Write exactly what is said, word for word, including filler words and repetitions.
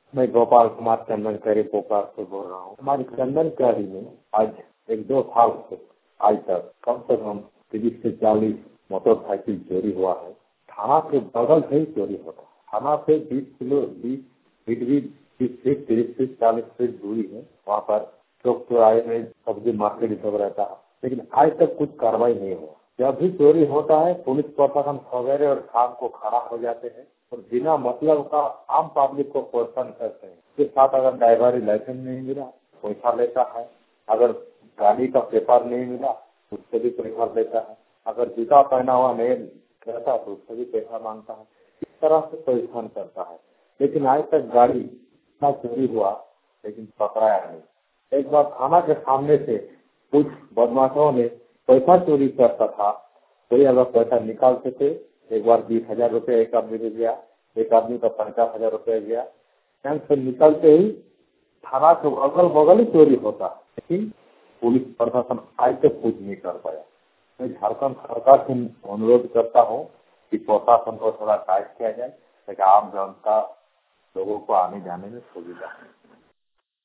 मैं गोपाल कुमार चंदनकारी भोपाल से बोल रहा हूँ। हमारी चंदनकारी में आज एक दो साल से आज तक कम से कम तीस से चालीस मोटरसाइकिल चोरी हुआ है। थाना के बगल से ही चोरी होता है। थाना से बीस किलो बीस फीट भी बीस फीट तीस फीट चालीस फीट दूरी है। वहाँ पर चौक चौराहे में सब्जी मार्केट सब रहता है, लेकिन आज तक कुछ कार्रवाई नहीं हुआ। जब भी चोरी होता है पुलिस प्रशासन सवेरे और शाम को खड़ा हो जाते हैं और बिना मतलब का आम पब्लिक को परेशान करते हैं। इसके साथ अगर ड्राइवरी लाइसेंस नहीं मिला पैसा लेता है, अगर गाड़ी का पेपर नहीं मिला उससे भी पैसा लेता है, अगर जूता पहना हुआ नहीं रहता तो उससे भी पैसा मांगता है। इस तरह से परेशान करता है। लेकिन आज तक गाड़ी इतना चोरी हुआ लेकिन पकड़ाया नहीं। एक बार थाना के सामने से कुछ बदमाशों ने पैसा चोरी करता था, कोई अगर पैसा निकालते थे, एक बार बीस हजार रूपये एक आदमी को गया, एक आदमी का पचास हजार रूपये गया। बैंक से निकलते ही थाना के अगल बगल ही चोरी होता, लेकिन पुलिस प्रशासन आज तक कुछ नहीं कर पाया। मैं झारखंड सरकार से अनुरोध करता हूँ कि प्रशासन को थोड़ा टाइट किया जाए ताकि आम जनता लोगों को आने जाने में सुविधा है।